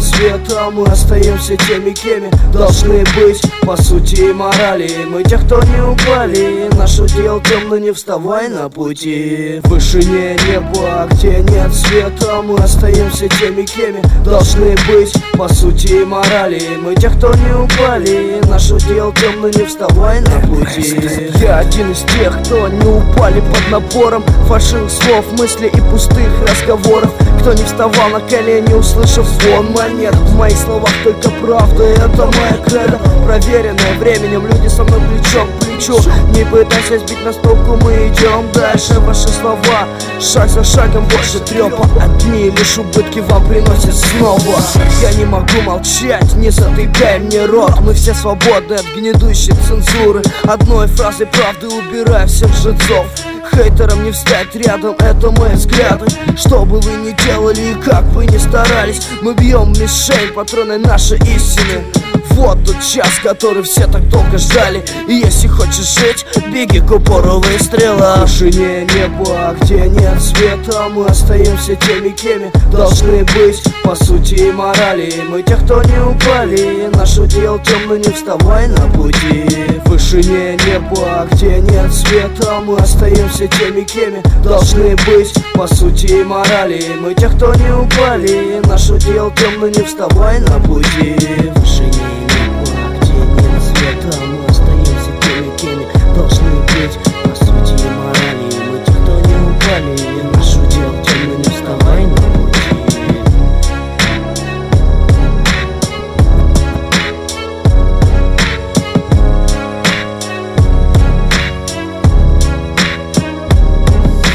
света, мы остаемся теми, кеми должны быть по сути и морали. Мы те, кто не упали, наше дело темно, не вставай на пути. В вышине неба, где нет света, мы остаемся теми, кеми должны быть по сути и морали. Мы те, кто не упали, наше дело темно, не вставай на пути. Я один из тех, кто не упали под напором фальшивых слов, мыслей и пустых разговоров. Кто не вставал на колени, услышав звон монет. В моих словах только правда, это моя кредо, проверенная временем. Люди со мной плечом к плечу. Не пытайся сбить нас с толку, мы идем дальше. Ваши слова шаг за шагом больше трепа. Одни лишь убытки вам приносят снова. Я не могу молчать, не затыкай мне рот. Мы все свободны от гнедущей цензуры. Одной фразой правды убирай всех жрецов. Хейтерам не встать рядом, это мои взгляды. Что бы вы ни делали и как бы ни старались, мы бьем мишень патроны нашей истины. Вот тот час, который все так долго ждали. И если хочешь жить, беги к упору выстрела. В вышине неба, где нет света, мы остаемся теми, кеми должны быть по сути и морали. Мы те, кто не упали, наше дело темно, не вставай на пути. В вышине неба, где нет света, мы остаемся теми, кеми должны быть по сути и морали. Мы те, кто не упали, наше дело темно, не вставай на пути. В вышине